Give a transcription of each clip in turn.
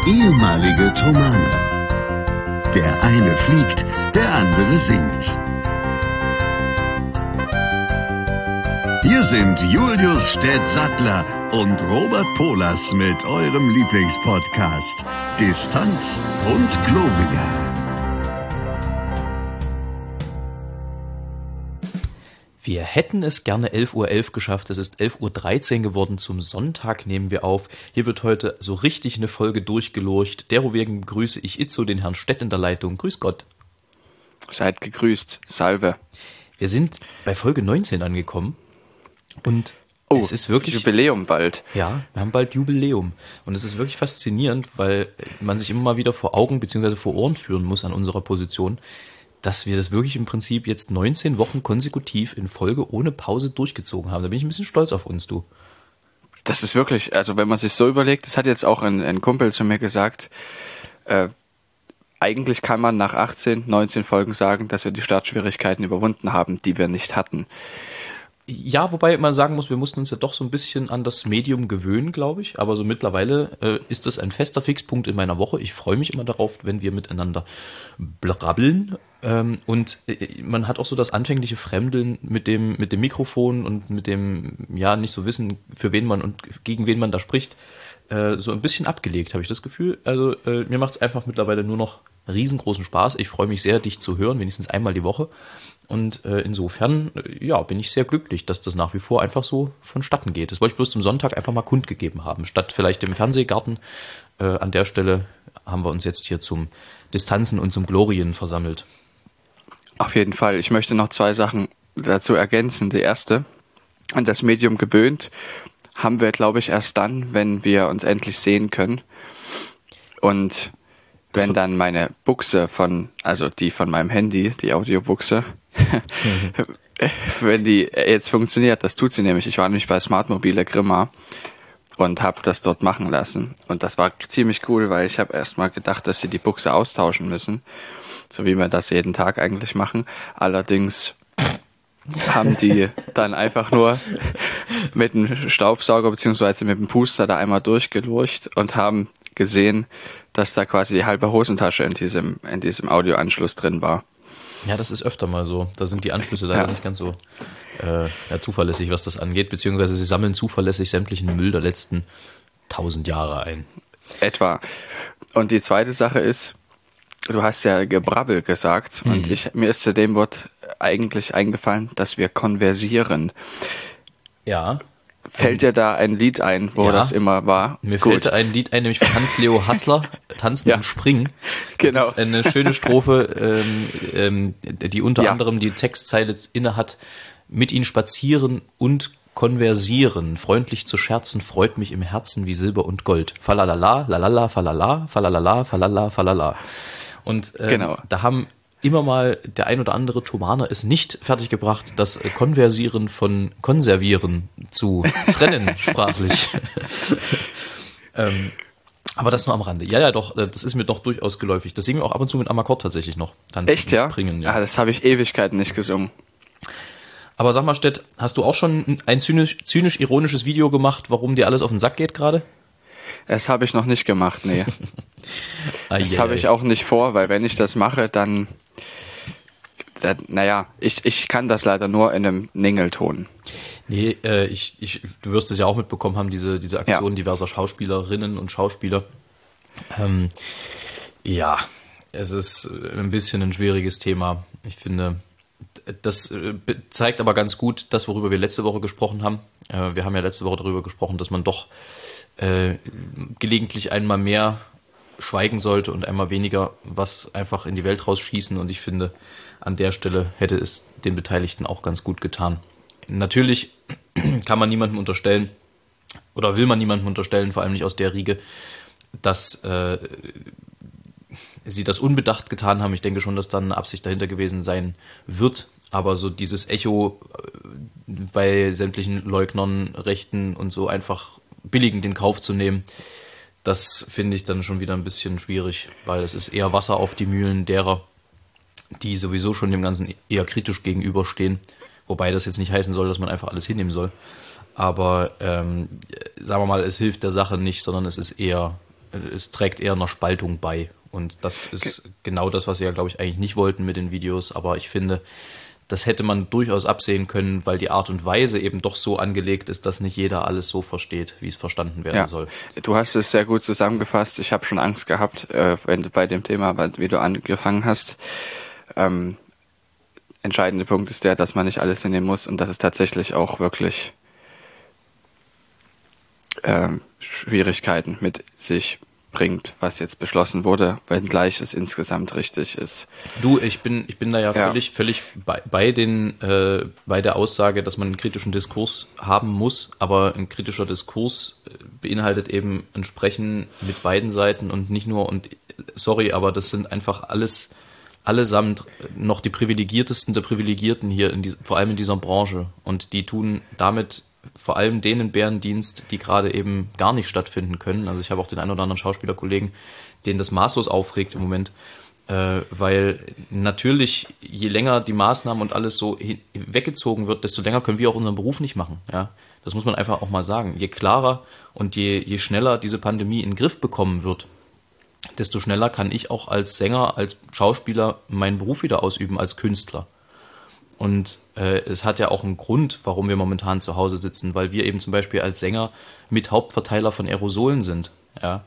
ehemalige Tomane. Der eine fliegt, der andere singt. Hier sind Julius Städtsattler und Robert Polas mit eurem Lieblingspodcast Distanz und Globia. Wir hätten es gerne 11:11 Uhr geschafft. Es ist 11:13 Uhr geworden. Zum Sonntag nehmen wir auf. Hier wird heute so richtig eine Folge durchgelurcht. Derowegen begrüße ich Itzo, den Herrn Stett in der Leitung. Grüß Gott. Seid gegrüßt. Salve. Wir sind bei Folge 19 angekommen. Und es ist wirklich Jubiläum bald. Ja, wir haben bald Jubiläum. Und es ist wirklich faszinierend, weil man sich immer mal wieder vor Augen bzw. vor Ohren führen muss an unserer Position, dass wir das wirklich im Prinzip jetzt 19 Wochen konsekutiv in Folge ohne Pause durchgezogen haben. Da bin ich ein bisschen stolz auf uns, du. Das ist wirklich, also wenn man sich so überlegt, das hat jetzt auch ein Kumpel zu mir gesagt, eigentlich kann man nach 18, 19 Folgen sagen, dass wir die Startschwierigkeiten überwunden haben, die wir nicht hatten. Ja, wobei man sagen muss, wir mussten uns ja doch so ein bisschen an das Medium gewöhnen, glaube ich. Aber so mittlerweile ist das ein fester Fixpunkt in meiner Woche. Ich freue mich immer darauf, wenn wir miteinander brabbeln. Und man hat auch so das anfängliche Fremdeln mit dem Mikrofon und mit dem, ja, nicht so wissen, für wen man und gegen wen man da spricht, so ein bisschen abgelegt, habe ich das Gefühl. Also mir macht es einfach mittlerweile nur noch riesengroßen Spaß. Ich freue mich sehr, dich zu hören, wenigstens einmal die Woche. Und insofern, ja, bin ich sehr glücklich, dass das nach wie vor einfach so vonstatten geht. Das wollte ich bloß zum Sonntag einfach mal kundgegeben haben. Statt vielleicht im Fernsehgarten. An der Stelle haben wir uns jetzt hier zum Distanzen und zum Glorien versammelt. Auf jeden Fall. Ich möchte noch 2 Sachen dazu ergänzen. Die erste, an das Medium gewöhnt haben wir, glaube ich, erst dann, wenn wir uns endlich sehen können. Und wenn dann meine Buchse also die von meinem Handy, die Audiobuchse, wenn die jetzt funktioniert, das tut sie nämlich. Ich war nämlich bei Smartmobile Grimma und habe das dort machen lassen. Und das war ziemlich cool, weil ich habe erst mal gedacht, dass sie die Buchse austauschen müssen, so wie wir das jeden Tag eigentlich machen. Allerdings haben die dann einfach nur mit einem Staubsauger bzw. mit dem Puster da einmal durchgelurcht und haben gesehen, dass da quasi die halbe Hosentasche in diesem Audioanschluss drin war. Ja, das ist öfter mal so. Da sind die Anschlüsse leider nicht ganz so zuverlässig, was das angeht, beziehungsweise sie sammeln zuverlässig sämtlichen Müll der letzten 1000 Jahre ein. Etwa. Und die zweite Sache ist, du hast ja Gebrabbel gesagt und mir ist zu dem Wort eigentlich eingefallen, dass wir konversieren. Ja. Fällt dir da ein Lied ein, wo das immer war? Mir fällt ein Lied ein, nämlich von Hans-Leo Hassler, Tanzen und Springen. Genau. Das ist eine schöne Strophe, die unter anderem die Textzeile inne hat: Mit ihnen spazieren und konversieren, freundlich zu scherzen, freut mich im Herzen wie Silber und Gold. Falalala, lalala, falala, falalala, falala, falala. Und da haben immer mal der ein oder andere Thomaner es nicht fertiggebracht, das Konversieren von Konservieren zu trennen, sprachlich. Aber das nur am Rande. Ja, doch, das ist mir doch durchaus geläufig. Das singen wir auch ab und zu mit Amakord tatsächlich noch. Tanzen. Echt, ja? Springen, ja. Das habe ich Ewigkeiten nicht gesungen. Aber sag mal, Stett, hast du auch schon ein zynisch-ironisches Video gemacht, warum dir alles auf den Sack geht gerade? Das habe ich noch nicht gemacht, nee. Das habe ich auch nicht vor, weil wenn ich das mache, dann naja, ich kann das leider nur in einem Ningelton. Nee, du wirst es ja auch mitbekommen haben, diese Aktion diverser Schauspielerinnen und Schauspieler. Ja, es ist ein bisschen ein schwieriges Thema. Ich finde, das zeigt aber ganz gut das, worüber wir letzte Woche gesprochen haben. Wir haben ja letzte Woche darüber gesprochen, dass man doch gelegentlich einmal mehr schweigen sollte und einmal weniger was einfach in die Welt rausschießen. Und ich finde, an der Stelle hätte es den Beteiligten auch ganz gut getan. Natürlich kann man niemandem unterstellen, oder will man niemandem unterstellen, vor allem nicht aus der Riege, dass sie das unbedacht getan haben. Ich denke schon, dass da eine Absicht dahinter gewesen sein wird. Aber so dieses Echo bei sämtlichen Leugnern, Rechten und so einfach billigend in Kauf zu nehmen, das finde ich dann schon wieder ein bisschen schwierig, weil es ist eher Wasser auf die Mühlen derer, die sowieso schon dem Ganzen eher kritisch gegenüberstehen. Wobei das jetzt nicht heißen soll, dass man einfach alles hinnehmen soll. Aber sagen wir mal, es hilft der Sache nicht, sondern es ist eher es trägt eher einer Spaltung bei. Und das ist genau das, was sie ja, glaube ich, eigentlich nicht wollten mit den Videos. Aber ich finde, das hätte man durchaus absehen können, weil die Art und Weise eben doch so angelegt ist, dass nicht jeder alles so versteht, wie es verstanden werden soll. Du hast es sehr gut zusammengefasst. Ich habe schon Angst gehabt, wenn du bei dem Thema, wie du angefangen hast. Entscheidende Punkt ist der, dass man nicht alles hinnehmen muss und dass es tatsächlich auch wirklich Schwierigkeiten mit sich bringt, was jetzt beschlossen wurde, wenngleich es insgesamt richtig ist. Du, ich bin da ja völlig bei der Aussage, dass man einen kritischen Diskurs haben muss, aber ein kritischer Diskurs beinhaltet eben ein Sprechen mit beiden Seiten und nicht nur, und sorry, aber das sind einfach allesamt noch die Privilegiertesten der Privilegierten hier, vor allem in dieser Branche, und die tun damit vor allem denen Bärendienst, die gerade eben gar nicht stattfinden können. Also ich habe auch den einen oder anderen Schauspielerkollegen, denen das maßlos aufregt im Moment, weil natürlich, je länger die Maßnahmen und alles so weggezogen wird, desto länger können wir auch unseren Beruf nicht machen. Ja? Das muss man einfach auch mal sagen. Je klarer und je schneller diese Pandemie in den Griff bekommen wird, desto schneller kann ich auch als Sänger, als Schauspieler meinen Beruf wieder ausüben, als Künstler. Und es hat ja auch einen Grund, warum wir momentan zu Hause sitzen, weil wir eben zum Beispiel als Sänger mit Hauptverteiler von Aerosolen sind. Ja?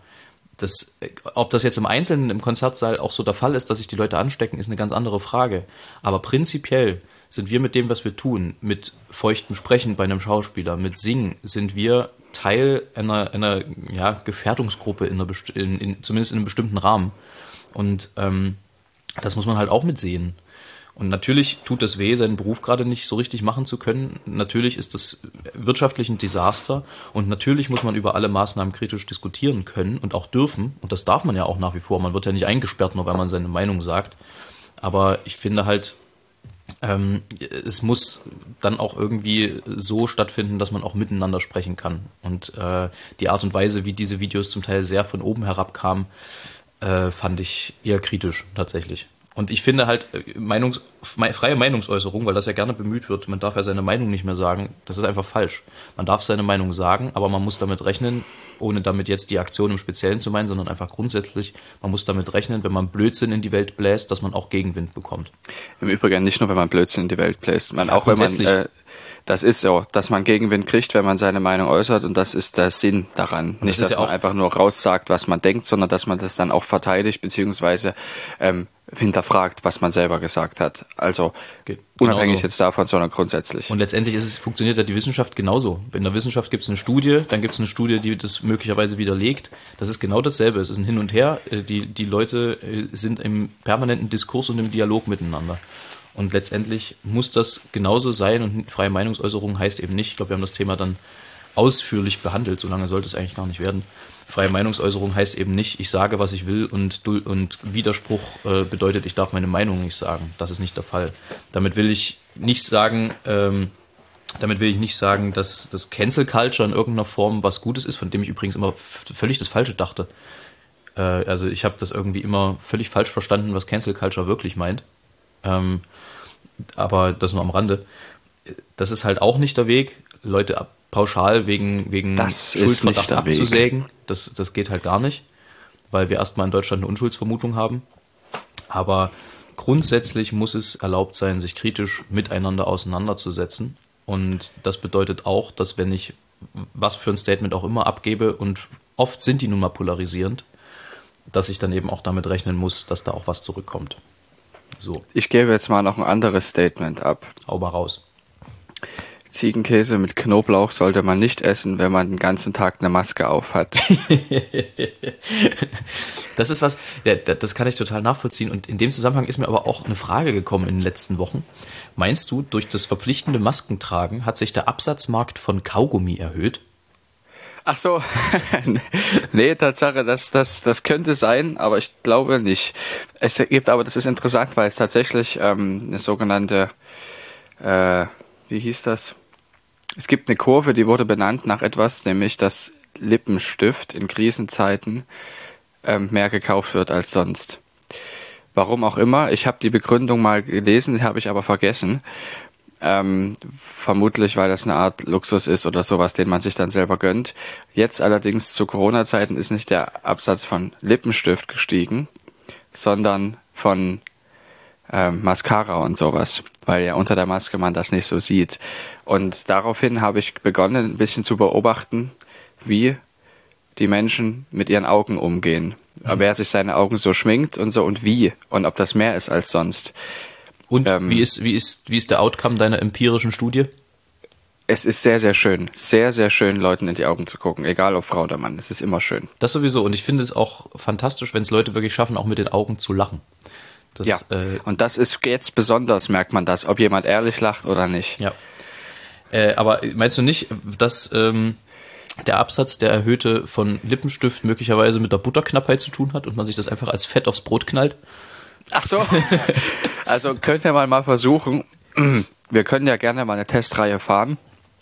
Ob das jetzt im Einzelnen im Konzertsaal auch so der Fall ist, dass sich die Leute anstecken, ist eine ganz andere Frage. Aber prinzipiell sind wir mit dem, was wir tun, mit feuchtem Sprechen bei einem Schauspieler, mit Singen, sind wir Teil einer Gefährdungsgruppe, zumindest in einem bestimmten Rahmen. Und das muss man halt auch mitsehen. Und natürlich tut es weh, seinen Beruf gerade nicht so richtig machen zu können. Natürlich ist das wirtschaftlich ein Desaster. Und natürlich muss man über alle Maßnahmen kritisch diskutieren können und auch dürfen. Und das darf man ja auch nach wie vor. Man wird ja nicht eingesperrt, nur weil man seine Meinung sagt. Aber ich finde halt, es muss dann auch irgendwie so stattfinden, dass man auch miteinander sprechen kann. Und die Art und Weise, wie diese Videos zum Teil sehr von oben herab kamen, fand ich eher kritisch tatsächlich. Und ich finde halt freie Meinungsäußerung, weil das ja gerne bemüht wird, man darf ja seine Meinung nicht mehr sagen, das ist einfach falsch. Man darf seine Meinung sagen, aber man muss damit rechnen, ohne damit jetzt die Aktion im Speziellen zu meinen, sondern einfach grundsätzlich, man muss damit rechnen, wenn man Blödsinn in die Welt bläst, dass man auch Gegenwind bekommt. Im Übrigen nicht nur, wenn man Blödsinn in die Welt bläst, auch wenn man... Das ist so, dass man Gegenwind kriegt, wenn man seine Meinung äußert, und das ist der Sinn daran. Nicht, dass man einfach nur raussagt, was man denkt, sondern dass man das dann auch verteidigt, beziehungsweise hinterfragt, was man selber gesagt hat. Also unabhängig jetzt davon, sondern grundsätzlich. Und letztendlich funktioniert ja die Wissenschaft genauso. In der Wissenschaft gibt es eine Studie, dann gibt es eine Studie, die das möglicherweise widerlegt. Das ist genau dasselbe. Es ist ein Hin und Her. Die Leute sind im permanenten Diskurs und im Dialog miteinander. Und letztendlich muss das genauso sein, und freie Meinungsäußerung heißt eben nicht, ich glaube, wir haben das Thema dann ausführlich behandelt, so lange sollte es eigentlich gar nicht werden. Freie Meinungsäußerung heißt eben nicht, ich sage, was ich will, und Widerspruch bedeutet, ich darf meine Meinung nicht sagen. Das ist nicht der Fall. Damit will ich nicht sagen, dass das Cancel Culture in irgendeiner Form was Gutes ist, von dem ich übrigens immer völlig das Falsche dachte. Also ich habe das irgendwie immer völlig falsch verstanden, was Cancel Culture wirklich meint. Aber das nur am Rande. Das ist halt auch nicht der Weg, Leute pauschal wegen Schuldverdacht abzusägen. Das geht halt gar nicht, weil wir erstmal in Deutschland eine Unschuldsvermutung haben. Aber grundsätzlich muss es erlaubt sein, sich kritisch miteinander auseinanderzusetzen. Und das bedeutet auch, dass wenn ich was für ein Statement auch immer abgebe, und oft sind die nun mal polarisierend, dass ich dann eben auch damit rechnen muss, dass da auch was zurückkommt. So. Ich gebe jetzt mal noch ein anderes Statement ab. Hau mal raus. Ziegenkäse mit Knoblauch sollte man nicht essen, wenn man den ganzen Tag eine Maske auf hat. Das ist was, das kann ich total nachvollziehen. Und in dem Zusammenhang ist mir aber auch eine Frage gekommen in den letzten Wochen. Meinst du, durch das verpflichtende Maskentragen hat sich der Absatzmarkt von Kaugummi erhöht? Ach so, nee, Tatsache, das könnte sein, aber ich glaube nicht. Es gibt aber, das ist interessant, weil es tatsächlich eine sogenannte, wie hieß das? Es gibt eine Kurve, die wurde benannt nach etwas, nämlich dass Lippenstift in Krisenzeiten mehr gekauft wird als sonst. Warum auch immer, ich habe die Begründung mal gelesen, habe ich aber vergessen. Vermutlich, weil das eine Art Luxus ist oder sowas, den man sich dann selber gönnt. Jetzt allerdings zu Corona-Zeiten ist nicht der Absatz von Lippenstift gestiegen, sondern von Mascara und sowas, weil ja unter der Maske man das nicht so sieht. Und daraufhin habe ich begonnen, ein bisschen zu beobachten, wie die Menschen mit ihren Augen umgehen. Wer sich seine Augen so schminkt und so und wie und ob das mehr ist als sonst. Und wie ist der Outcome deiner empirischen Studie? Es ist sehr, sehr schön. Sehr, sehr schön, Leuten in die Augen zu gucken. Egal ob Frau oder Mann. Es ist immer schön. Das sowieso. Und ich finde es auch fantastisch, wenn es Leute wirklich schaffen, auch mit den Augen zu lachen. Das, ja, und das ist jetzt besonders, merkt man das, ob jemand ehrlich lacht oder nicht. Ja. Aber meinst du nicht, dass der Absatz, der erhöhte von Lippenstift möglicherweise mit der Butterknappheit zu tun hat und man sich das einfach als Fett aufs Brot knallt? Ach so. Also können wir mal versuchen, wir können ja gerne mal eine Testreihe fahren,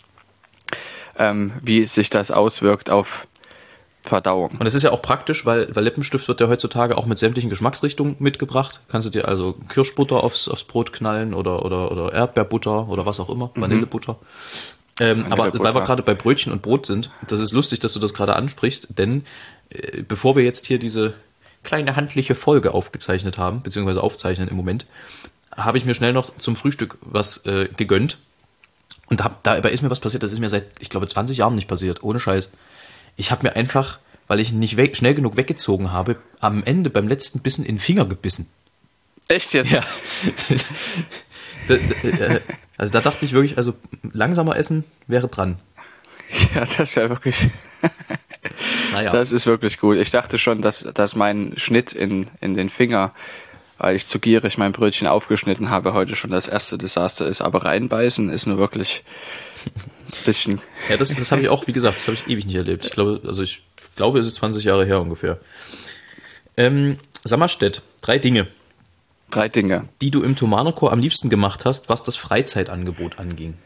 wie sich das auswirkt auf Verdauung. Und es ist ja auch praktisch, weil Lippenstift wird ja heutzutage auch mit sämtlichen Geschmacksrichtungen mitgebracht. Kannst du dir also Kirschbutter aufs Brot knallen oder Erdbeerbutter oder was auch immer, Vanillebutter. Aber weil wir gerade bei Brötchen und Brot sind, das ist lustig, dass du das gerade ansprichst, denn bevor wir jetzt hier diese kleine handliche Folge aufgezeichnet haben, beziehungsweise aufzeichnen im Moment, habe ich mir schnell noch zum Frühstück was gegönnt. Und dabei ist mir was passiert, das ist mir seit, ich glaube, 20 Jahren nicht passiert, ohne Scheiß. Ich habe mir einfach, weil ich nicht schnell genug weggezogen habe, am Ende beim letzten Bissen in den Finger gebissen. Echt jetzt? Ja. Also da dachte ich wirklich, also langsamer essen wäre dran. Ja, das wäre wirklich... Naja. Das ist wirklich gut. Ich dachte schon, dass mein Schnitt in den Finger, weil ich zu gierig mein Brötchen aufgeschnitten habe, heute schon das erste Desaster ist. Aber reinbeißen ist nur wirklich ein bisschen... Ja, das habe ich auch, wie gesagt, das habe ich ewig nicht erlebt. Ich glaube, es ist 20 Jahre her ungefähr. Sammerstedt, 3 Dinge. 3 Dinge. Die du im Thomanerchor am liebsten gemacht hast, was das Freizeitangebot anging.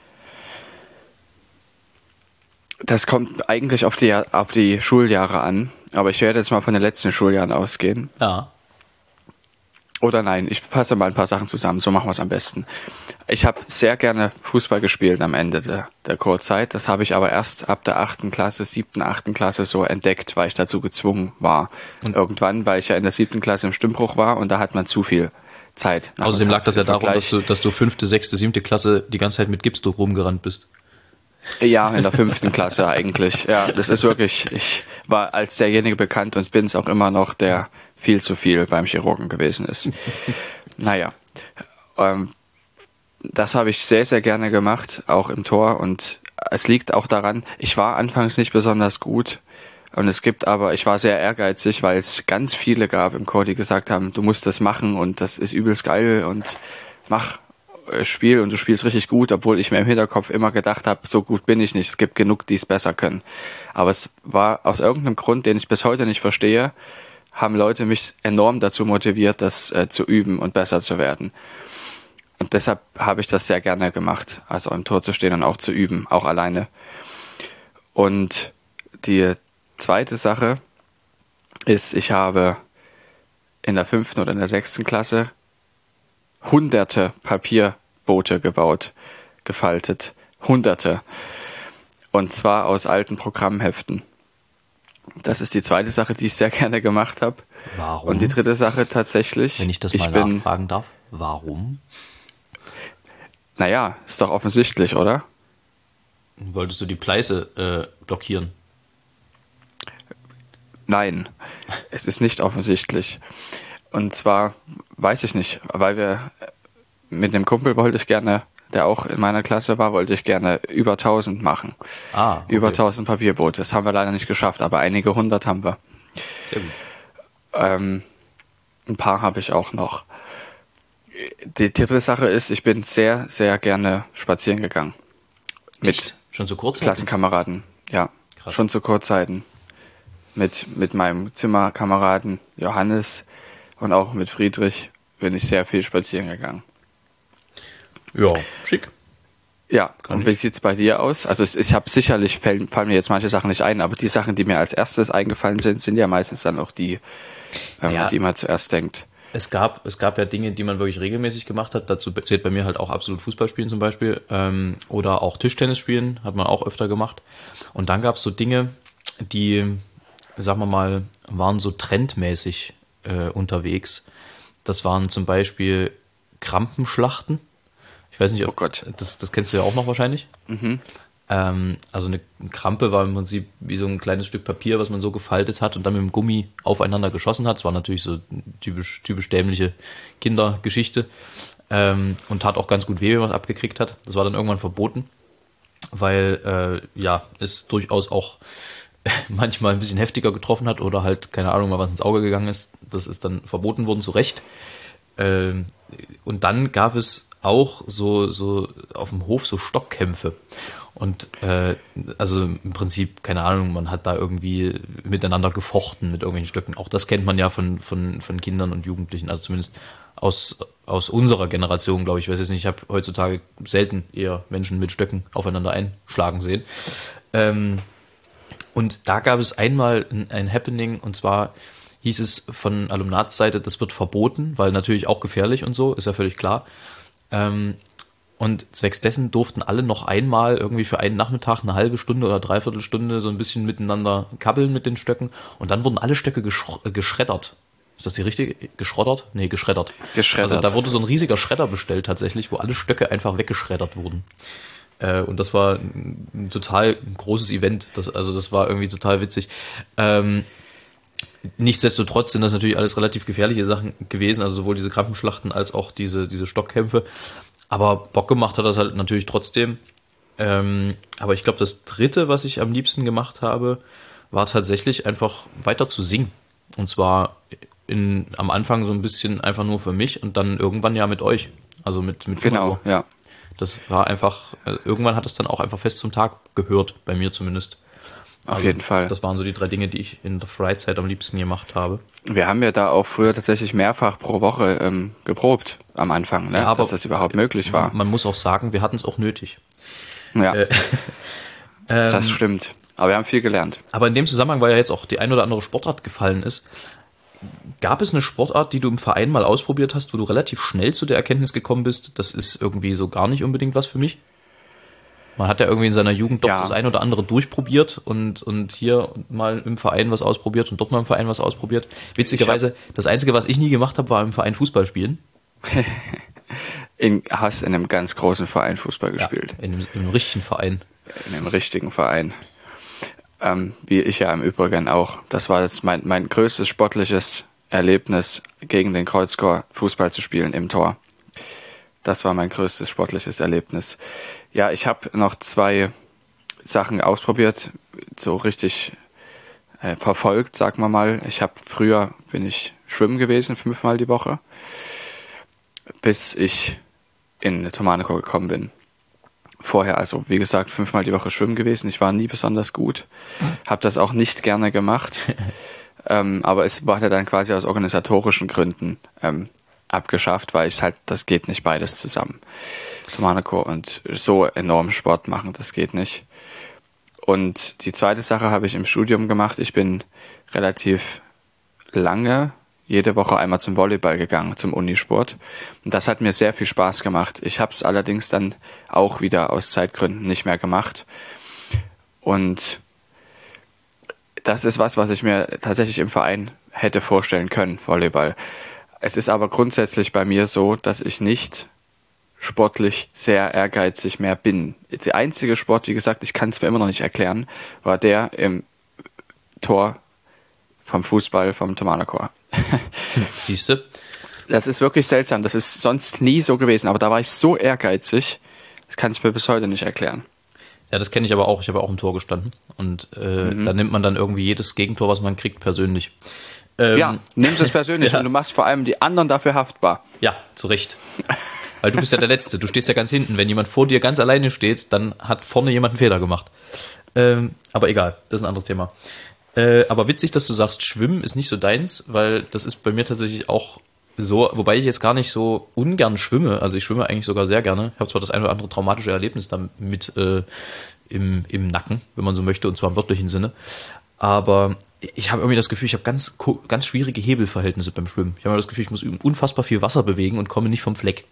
Das kommt eigentlich auf die Schuljahre an, aber ich werde jetzt mal von den letzten Schuljahren ausgehen. Ja. Oder nein, ich fasse mal ein paar Sachen zusammen, so machen wir es am besten. Ich habe sehr gerne Fußball gespielt am Ende der Chorzeit. Das habe ich aber erst ab der 8. Klasse, 7., 8. Klasse so entdeckt, weil ich dazu gezwungen war. Und irgendwann, weil ich ja in der 7. Klasse im Stimmbruch war und da hat man zu viel Zeit. Außerdem lag das ja darum, dass du 5., 6., 7. Klasse die ganze Zeit mit Gipsdruck rumgerannt bist. Ja, in der 5. Klasse eigentlich. Ja, das ist wirklich, ich war als derjenige bekannt und bin es auch immer noch, der viel zu viel beim Chirurgen gewesen ist. Naja, das habe ich sehr, sehr gerne gemacht, auch im Tor. Und es liegt auch daran, ich war anfangs nicht besonders gut. Und ich war sehr ehrgeizig, weil es ganz viele gab im Chor, die gesagt haben, du musst das machen und das ist übelst geil und Spiel und du spielst richtig gut, obwohl ich mir im Hinterkopf immer gedacht habe, so gut bin ich nicht, es gibt genug, die es besser können. Aber es war aus irgendeinem Grund, den ich bis heute nicht verstehe, haben Leute mich enorm dazu motiviert, das zu üben und besser zu werden. Und deshalb habe ich das sehr gerne gemacht, also im Tor zu stehen und auch zu üben, auch alleine. Und die zweite Sache ist, ich habe in der 5. oder in der 6. Klasse hunderte Papierboote gebaut, gefaltet. Hunderte. Und zwar aus alten Programmheften. Das ist die zweite Sache, die ich sehr gerne gemacht habe. Warum? Und die dritte Sache tatsächlich... Wenn ich das mal nachfragen darf, warum? Naja, ist doch offensichtlich, oder? Wolltest du die Pleiße blockieren? Nein, es ist nicht offensichtlich. Und zwar, weiß ich nicht, weil wir mit einem Kumpel der auch in meiner Klasse war, wollte ich gerne über 1000 machen. Okay. Über 1000 Papierboote. Das haben wir leider nicht geschafft, aber einige 100 haben wir. Sehr gut. Ein paar habe ich auch noch. Die dritte Sache ist, ich bin sehr, sehr gerne spazieren gegangen. Echt? Schon zu Kurzzeiten? Klassenkameraden, ja. Krass. Schon zu Kurzzeiten. Mit meinem Zimmerkameraden Johannes und auch mit Friedrich bin ich sehr viel spazieren gegangen. Ja, schick. Ja, und wie sieht's bei dir aus? Also ich habe sicherlich, fallen mir jetzt manche Sachen nicht ein, aber die Sachen, die mir als erstes eingefallen sind ja meistens dann auch die, die man zuerst denkt. Es gab ja Dinge, die man wirklich regelmäßig gemacht hat. Dazu zählt bei mir halt auch absolut Fußballspielen zum Beispiel. Oder auch Tischtennis spielen, hat man auch öfter gemacht. Und dann gab es so Dinge, die, sagen wir mal, waren so trendmäßig unterwegs. Das waren zum Beispiel Krampenschlachten. Ich weiß nicht, Oh Gott. Das kennst du ja auch noch wahrscheinlich. Also eine Krampe war im Prinzip wie so ein kleines Stück Papier, was man so gefaltet hat und dann mit dem Gummi aufeinander geschossen hat. Das war natürlich so typisch dämliche Kindergeschichte und tat auch ganz gut weh, wenn man es abgekriegt hat. Das war dann irgendwann verboten, weil es durchaus auch manchmal ein bisschen heftiger getroffen hat oder halt, keine Ahnung, mal was ins Auge gegangen ist. Das ist dann verboten worden, zu Recht. Und dann gab es auch so auf dem Hof so Stockkämpfe. Und also im Prinzip, keine Ahnung, man hat da irgendwie miteinander gefochten mit irgendwelchen Stöcken. Auch das kennt man ja von Kindern und Jugendlichen, also zumindest aus unserer Generation, glaube ich. Ich weiß jetzt nicht, ich habe heutzutage selten eher Menschen mit Stöcken aufeinander einschlagen sehen. Und da gab es einmal ein Happening, und zwar hieß es von Alumnatsseite, das wird verboten, weil natürlich auch gefährlich und so, ist ja völlig klar. Und zwecks dessen durften alle noch einmal irgendwie für einen Nachmittag eine halbe Stunde oder dreiviertel Stunde so ein bisschen miteinander kabbeln mit den Stöcken. Und dann wurden alle Stöcke geschreddert. Ist das die richtige? Geschroddert? Nee, geschreddert. Geschreddert. Also da wurde so ein riesiger Schredder bestellt tatsächlich, wo alle Stöcke einfach weggeschreddert wurden. Und das war ein total großes Event. Das war irgendwie total witzig. Nichtsdestotrotz sind das natürlich alles relativ gefährliche Sachen gewesen, also sowohl diese Krampenschlachten als auch diese Stockkämpfe. Aber Bock gemacht hat das halt natürlich trotzdem. Aber ich glaube, das Dritte, was ich am liebsten gemacht habe, war tatsächlich einfach weiter zu singen. Und zwar am Anfang so ein bisschen einfach nur für mich und dann irgendwann ja mit euch. Also mit Genau, ja. Das war einfach, irgendwann hat es dann auch einfach fest zum Tag gehört, bei mir zumindest. Auf jeden Fall. Das waren so die 3 Dinge, die ich in der Freizeit am liebsten gemacht habe. Wir haben ja da auch früher tatsächlich mehrfach pro Woche geprobt am Anfang, ne? Ja, aber dass das überhaupt möglich war. Man muss auch sagen, wir hatten es auch nötig. Ja, das stimmt. Aber wir haben viel gelernt. Aber in dem Zusammenhang, weil ja jetzt auch die ein oder andere Sportart gefallen ist, gab es eine Sportart, die du im Verein mal ausprobiert hast, wo du relativ schnell zu der Erkenntnis gekommen bist, das ist irgendwie so gar nicht unbedingt was für mich? Man hat ja irgendwie in seiner Jugend doch das ein oder andere durchprobiert und hier mal im Verein was ausprobiert und dort mal im Verein was ausprobiert. Witzigerweise, das Einzige, was ich nie gemacht habe, war im Verein Fußball spielen. Hast in einem ganz großen Verein Fußball gespielt. Ja, in einem richtigen Verein. In einem richtigen Verein. Wie ich ja im Übrigen auch. Das war jetzt mein größtes sportliches Erlebnis, gegen den Kreuzchor Fußball zu spielen im Tor. Das war mein größtes sportliches Erlebnis. Ja, ich habe noch 2 Sachen ausprobiert, so richtig verfolgt, sagen wir mal. Früher bin ich schwimmen gewesen, 5-mal die Woche, bis ich in Thomaneco gekommen bin. Vorher, also wie gesagt, 5-mal die Woche schwimmen gewesen. Ich war nie besonders gut, habe das auch nicht gerne gemacht, aber es war dann quasi aus organisatorischen Gründen abgeschafft, weil das geht nicht beides zusammen. Thomaneco und so enorm Sport machen, das geht nicht. Und die zweite Sache habe ich im Studium gemacht. Ich bin relativ lange jede Woche einmal zum Volleyball gegangen, zum Unisport. Und das hat mir sehr viel Spaß gemacht. Ich habe es allerdings dann auch wieder aus Zeitgründen nicht mehr gemacht. Und das ist was ich mir tatsächlich im Verein hätte vorstellen können, Volleyball. Es ist aber grundsätzlich bei mir so, dass ich nicht sportlich sehr ehrgeizig mehr bin. Der einzige Sport, wie gesagt, ich kann es mir immer noch nicht erklären, war der im Tor vom Fußball vom Thomaneco. Siehst du? Das ist wirklich seltsam. Das ist sonst nie so gewesen. Aber da war ich so ehrgeizig, das kann ich mir bis heute nicht erklären. Ja, das kenne ich aber auch. Ich habe auch im Tor gestanden. Und da nimmt man dann irgendwie jedes Gegentor, was man kriegt, persönlich. Ja, nimmst es persönlich und du machst vor allem die anderen dafür haftbar. Ja, zu Recht. Weil du bist ja der Letzte. Du stehst ja ganz hinten. Wenn jemand vor dir ganz alleine steht, dann hat vorne jemand einen Fehler gemacht. Aber egal, das ist ein anderes Thema. Aber witzig, dass du sagst, Schwimmen ist nicht so deins, weil das ist bei mir tatsächlich auch so, wobei ich jetzt gar nicht so ungern schwimme. Also ich schwimme eigentlich sogar sehr gerne. Ich habe zwar das ein oder andere traumatische Erlebnis damit im Nacken, wenn man so möchte, und zwar im wörtlichen Sinne. Aber ich habe irgendwie das Gefühl, ich habe ganz schwierige Hebelverhältnisse beim Schwimmen. Ich habe immer das Gefühl, ich muss unfassbar viel Wasser bewegen und komme nicht vom Fleck.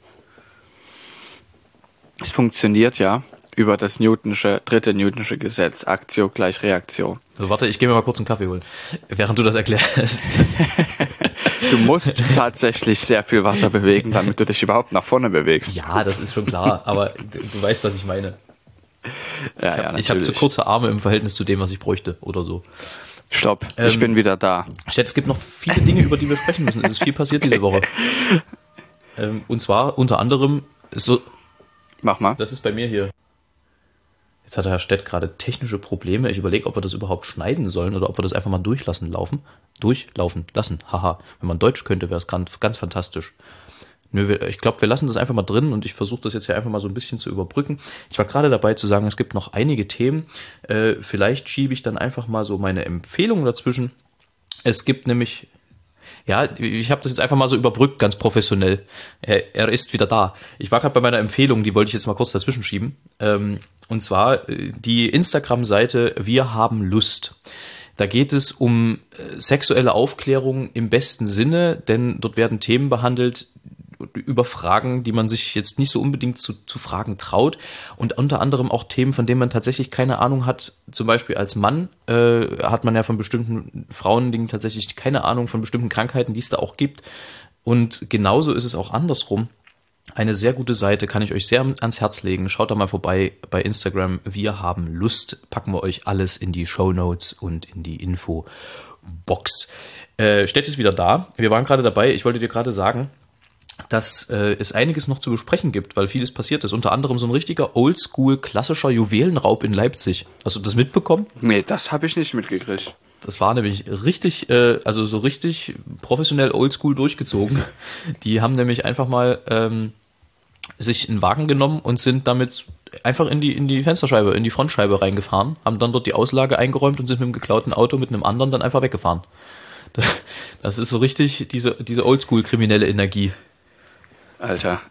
Es funktioniert ja über das dritte Newtonsche Gesetz, Aktio gleich Reaktio. Also warte, ich gehe mir mal kurz einen Kaffee holen, während du das erklärst. Du musst tatsächlich sehr viel Wasser bewegen, damit du dich überhaupt nach vorne bewegst. Ja, das ist schon klar, aber du weißt, was ich meine. Ich habe zu kurze Arme im Verhältnis zu dem, was ich bräuchte oder so. Stopp, ich bin wieder da. Es gibt noch viele Dinge, über die wir sprechen müssen. Es ist viel passiert diese Woche. Und zwar unter anderem so. Mach mal. Das ist bei mir hier. Jetzt hat der Herr Stett gerade technische Probleme. Ich überlege, ob wir das überhaupt schneiden sollen oder ob wir das einfach mal durchlaufen lassen. Haha. Wenn man Deutsch könnte, wäre es ganz fantastisch. Nö, ich glaube, wir lassen das einfach mal drin und ich versuche das jetzt hier einfach mal so ein bisschen zu überbrücken. Ich war gerade dabei zu sagen, es gibt noch einige Themen. Vielleicht schiebe ich dann einfach mal so meine Empfehlungen dazwischen. Es gibt nämlich, ja, ich habe das jetzt einfach mal so überbrückt, ganz professionell. Er ist wieder da. Ich war gerade bei meiner Empfehlung, die wollte ich jetzt mal kurz dazwischen schieben. Und zwar die Instagram-Seite Wir haben Lust. Da geht es um sexuelle Aufklärung im besten Sinne, denn dort werden Themen behandelt über Fragen, die man sich jetzt nicht so unbedingt zu fragen traut und unter anderem auch Themen, von denen man tatsächlich keine Ahnung hat. Zum Beispiel als Mann hat man ja von bestimmten Frauendingen tatsächlich keine Ahnung von bestimmten Krankheiten, die es da auch gibt. Und genauso ist es auch andersrum. Eine sehr gute Seite, kann ich euch sehr ans Herz legen. Schaut da mal vorbei bei Instagram. Wir haben Lust. Packen wir euch alles in die Shownotes und in die Infobox. Stett ist wieder da. Wir waren gerade dabei. Ich wollte dir gerade sagen, dass es einiges noch zu besprechen gibt, weil vieles passiert ist. Unter anderem so ein richtiger oldschool klassischer Juwelenraub in Leipzig. Hast du das mitbekommen? Nee, das habe ich nicht mitgekriegt. Das war nämlich richtig, also so richtig professionell oldschool durchgezogen. Die haben nämlich einfach mal sich einen Wagen genommen und sind damit einfach in die Fensterscheibe, in die Frontscheibe reingefahren, haben dann dort die Auslage eingeräumt und sind mit dem geklauten Auto mit einem anderen dann einfach weggefahren. Das ist so richtig diese oldschool kriminelle Energie. Alter.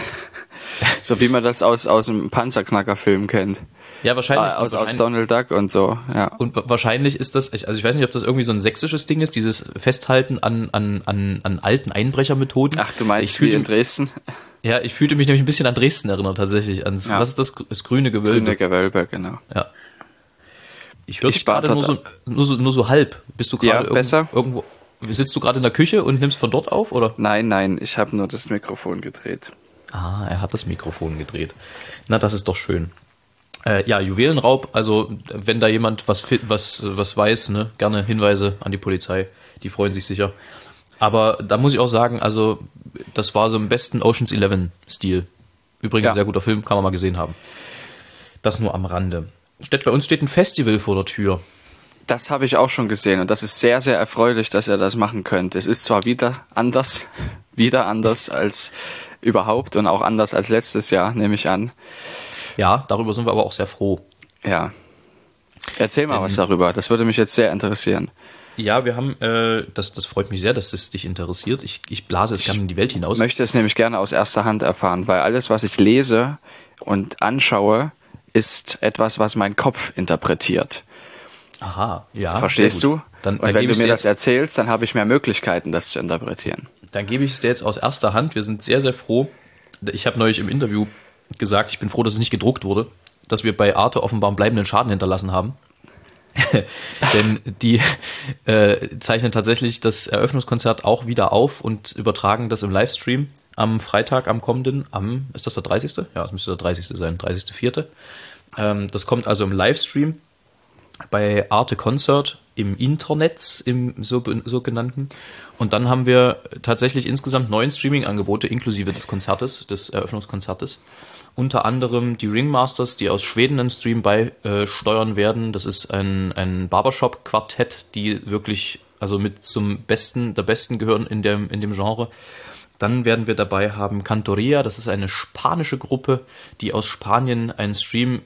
So wie man das aus dem Panzerknacker-Film kennt. Ja, wahrscheinlich. Aus Donald Duck und so, ja. Und wahrscheinlich ist das, also ich weiß nicht, ob das irgendwie so ein sächsisches Ding ist, dieses Festhalten an alten Einbrechermethoden. Ach, du meinst wie in Dresden? Ja, ich fühlte mich nämlich ein bisschen an Dresden erinnert, tatsächlich. Was ist das? Das grüne Gewölbe. Grüne Gewölbe, genau. Ja. Ich höre dich gerade nur so halb. Bist du gerade irgendwo? Sitzt du gerade in der Küche und nimmst von dort auf, oder? Nein, ich habe nur das Mikrofon gedreht. Ah, er hat das Mikrofon gedreht. Na, das ist doch schön. Ja, Juwelenraub, also wenn da jemand was weiß, ne, gerne Hinweise an die Polizei, die freuen sich sicher. Aber da muss ich auch sagen, also das war so im besten Ocean's 11-Stil. Übrigens, sehr guter Film, kann man mal gesehen haben. Das nur am Rande. Bei uns steht ein Festival vor der Tür. Das habe ich auch schon gesehen und das ist sehr, sehr erfreulich, dass ihr das machen könnt. Es ist zwar wieder anders als überhaupt und auch anders als letztes Jahr, nehme ich an. Ja, darüber sind wir aber auch sehr froh. Ja. Erzähl mal was darüber, das würde mich jetzt sehr interessieren. Ja, wir haben, das freut mich sehr, dass es dich interessiert. Ich blase es gerne in die Welt hinaus. Ich möchte es nämlich gerne aus erster Hand erfahren, weil alles, was ich lese und anschaue, ist etwas, was mein Kopf interpretiert. Aha, ja. Verstehst du? Dann und wenn du mir das erzählst, dann habe ich mehr Möglichkeiten, das zu interpretieren. Dann gebe ich es dir jetzt aus erster Hand. Wir sind sehr, sehr froh. Ich habe neulich im Interview gesagt, ich bin froh, dass es nicht gedruckt wurde, dass wir bei Arte offenbar einen bleibenden Schaden hinterlassen haben. Denn die zeichnen tatsächlich das Eröffnungskonzert auch wieder auf und übertragen das im Livestream am Freitag, am kommenden, ist das der 30.? Ja, das müsste der 30. sein, 30.04. Das kommt also im Livestream bei Arte Concert im Internet, im sogenannten. Und dann haben wir tatsächlich insgesamt 9 Streaming-Angebote inklusive des Konzertes, des Eröffnungskonzertes. Unter anderem die Ringmasters, die aus Schweden einen Stream beisteuern werden. Das ist ein Barbershop-Quartett, die wirklich also mit der besten gehören in dem Genre. Dann werden wir dabei haben Cantoria, das ist eine spanische Gruppe, die aus Spanien einen Stream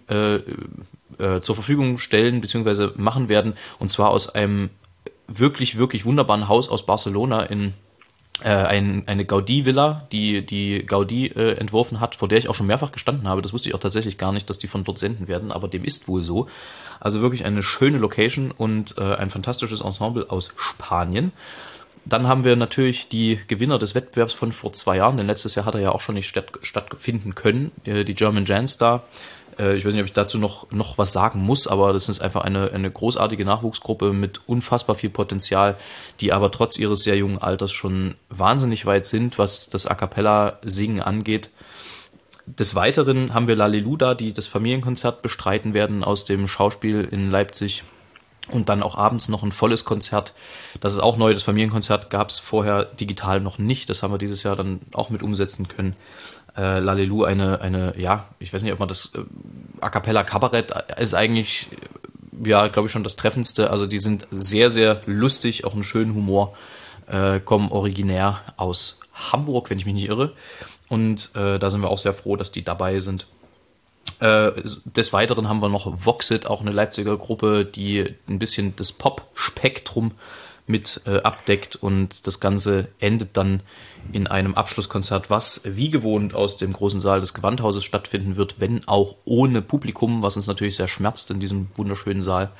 zur Verfügung stellen bzw. machen werden. Und zwar aus einem wirklich, wirklich wunderbaren Haus aus Barcelona in eine Gaudí-Villa, die Gaudí entworfen hat, vor der ich auch schon mehrfach gestanden habe. Das wusste ich auch tatsächlich gar nicht, dass die von dort senden werden, aber dem ist wohl so. Also wirklich eine schöne Location und ein fantastisches Ensemble aus Spanien. Dann haben wir natürlich die Gewinner des Wettbewerbs von vor 2 Jahren, denn letztes Jahr hat er ja auch schon nicht stattfinden können, die German Janstar. Ich weiß nicht, ob ich dazu noch was sagen muss, aber das ist einfach eine großartige Nachwuchsgruppe mit unfassbar viel Potenzial, die aber trotz ihres sehr jungen Alters schon wahnsinnig weit sind, was das A Cappella-Singen angeht. Des Weiteren haben wir Lalelu da, die das Familienkonzert bestreiten werden aus dem Schauspiel in Leipzig. Und dann auch abends noch ein volles Konzert. Das ist auch neu. Das Familienkonzert gab es vorher digital noch nicht. Das haben wir dieses Jahr dann auch mit umsetzen können. Lalelu ja, ich weiß nicht, ob man das A Cappella Kabarett ist eigentlich, ja, glaube ich schon das Treffendste. Also die sind sehr, sehr lustig, auch einen schönen Humor, kommen originär aus Hamburg, wenn ich mich nicht irre. Und da sind wir auch sehr froh, dass die dabei sind. Des Weiteren haben wir noch Voxit, auch eine Leipziger Gruppe, die ein bisschen das Pop-Spektrum mit abdeckt und das Ganze endet dann in einem Abschlusskonzert, was wie gewohnt aus dem großen Saal des Gewandhauses stattfinden wird, wenn auch ohne Publikum, was uns natürlich sehr schmerzt in diesem wunderschönen Saal.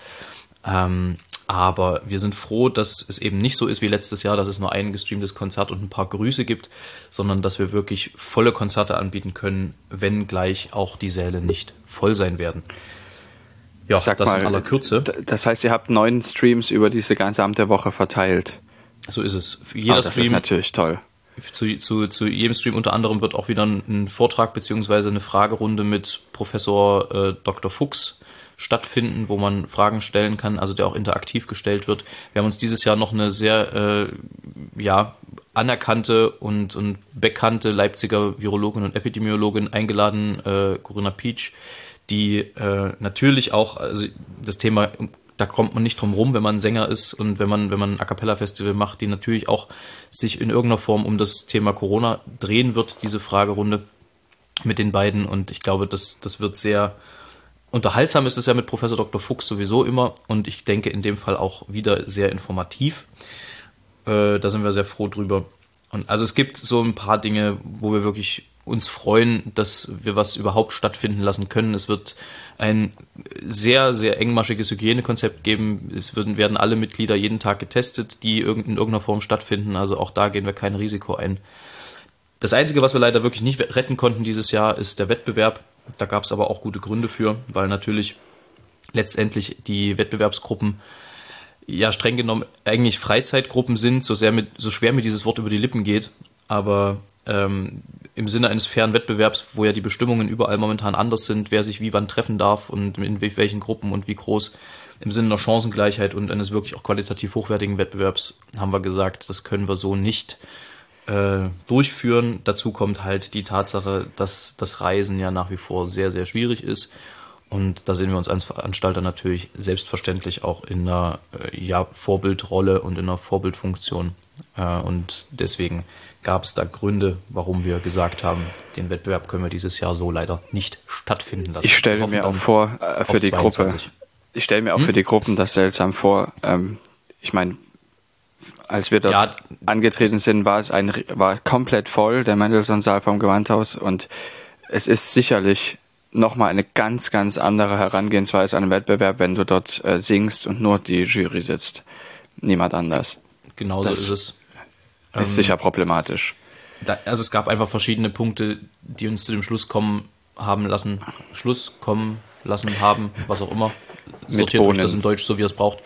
Aber wir sind froh, dass es eben nicht so ist wie letztes Jahr, dass es nur ein gestreamtes Konzert und ein paar Grüße gibt, sondern dass wir wirklich volle Konzerte anbieten können, wenn gleich auch die Säle nicht voll sein werden. Ja, Sag das mal, in aller Kürze. Das heißt, ihr habt 9 Streams über diese gesamte Woche verteilt. So ist es. Jeder das Stream ist natürlich toll. Zu jedem Stream unter anderem wird auch wieder ein Vortrag bzw. eine Fragerunde mit Professor Dr. Fuchs stattfinden, wo man Fragen stellen kann, also der auch interaktiv gestellt wird. Wir haben uns dieses Jahr noch eine sehr anerkannte und bekannte Leipziger Virologin und Epidemiologin eingeladen, Corinna Pietsch, die natürlich auch, also das Thema, da kommt man nicht drum rum, wenn man Sänger ist und wenn man ein A Cappella Festival macht, die natürlich auch sich in irgendeiner Form um das Thema Corona drehen wird, diese Fragerunde mit den beiden, und ich glaube, das wird sehr unterhaltsam. Ist es ja mit Professor Dr. Fuchs sowieso immer, und ich denke in dem Fall auch wieder sehr informativ. Da sind wir sehr froh drüber. Und also es gibt so ein paar Dinge, wo wir wirklich uns freuen, dass wir was überhaupt stattfinden lassen können. Es wird ein sehr, sehr engmaschiges Hygienekonzept geben. Werden alle Mitglieder jeden Tag getestet, die in irgendeiner Form stattfinden. Also auch da gehen wir kein Risiko ein. Das Einzige, was wir leider wirklich nicht retten konnten dieses Jahr, ist der Wettbewerb. Da gab es aber auch gute Gründe für, weil natürlich letztendlich die Wettbewerbsgruppen ja streng genommen eigentlich Freizeitgruppen sind, so schwer mir dieses Wort über die Lippen geht, aber im Sinne eines fairen Wettbewerbs, wo ja die Bestimmungen überall momentan anders sind, wer sich wie wann treffen darf und in welchen Gruppen und wie groß, im Sinne einer Chancengleichheit und eines wirklich auch qualitativ hochwertigen Wettbewerbs, haben wir gesagt, das können wir so nicht durchführen. Dazu kommt halt die Tatsache, dass das Reisen ja nach wie vor sehr, sehr schwierig ist. Und da sehen wir uns als Veranstalter natürlich selbstverständlich auch in einer Vorbildrolle und in einer Vorbildfunktion. Und deswegen gab es da Gründe, warum wir gesagt haben, den Wettbewerb können wir dieses Jahr so leider nicht stattfinden lassen. Ich stelle mir auch vor, für die Gruppe, ich stelle mir auch für die Gruppen das seltsam vor. Ich meine, als wir dort angetreten sind, war komplett voll, der Mendelssohn-Saal vom Gewandhaus, und es ist sicherlich nochmal eine ganz, ganz andere Herangehensweise an den Wettbewerb, wenn du dort singst und nur die Jury sitzt. Niemand anders. Genauso ist es. Ist sicher problematisch. Also es gab einfach verschiedene Punkte, die uns zu dem Schluss kommen lassen, was auch immer. Sortiert euch das in Deutsch, so wie ihr es braucht.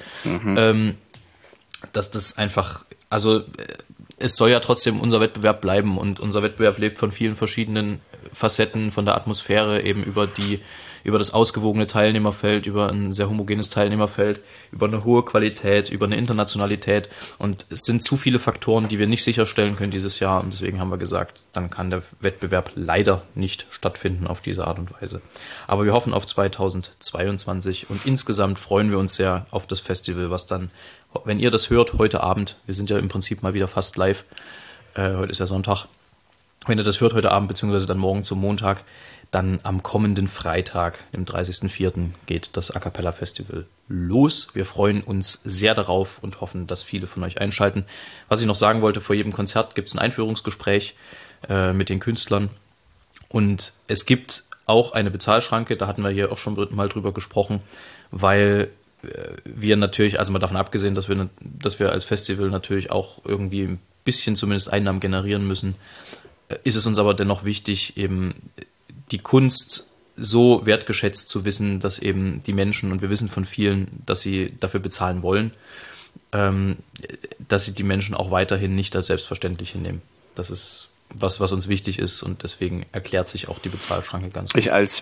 Dass das einfach, also es soll ja trotzdem unser Wettbewerb bleiben, und unser Wettbewerb lebt von vielen verschiedenen Facetten, von der Atmosphäre, eben über das ausgewogene Teilnehmerfeld, über ein sehr homogenes Teilnehmerfeld, über eine hohe Qualität, über eine Internationalität, und es sind zu viele Faktoren, die wir nicht sicherstellen können dieses Jahr, und deswegen haben wir gesagt, dann kann der Wettbewerb leider nicht stattfinden auf diese Art und Weise. Aber wir hoffen auf 2022 und insgesamt freuen wir uns sehr auf das Festival, was dann, wenn ihr das hört, heute Abend, wir sind ja im Prinzip mal wieder fast live, heute ist ja Sonntag, wenn ihr das hört heute Abend, beziehungsweise dann morgen zum Montag, dann am kommenden Freitag, dem 30.04. geht das A Cappella Festival los. Wir freuen uns sehr darauf und hoffen, dass viele von euch einschalten. Was ich noch sagen wollte, vor jedem Konzert gibt es ein Einführungsgespräch mit den Künstlern. Und es gibt auch eine Bezahlschranke, da hatten wir hier auch schon mal drüber gesprochen, weil wir natürlich, also mal davon abgesehen, dass wir als Festival natürlich auch irgendwie ein bisschen zumindest Einnahmen generieren müssen, ist es uns aber dennoch wichtig, eben die Kunst so wertgeschätzt zu wissen, dass eben die Menschen, und wir wissen von vielen, dass sie dafür bezahlen wollen, dass sie die Menschen auch weiterhin nicht als selbstverständlich hinnehmen. Das ist was uns wichtig ist, und deswegen erklärt sich auch die Bezahlschranke ganz gut. Als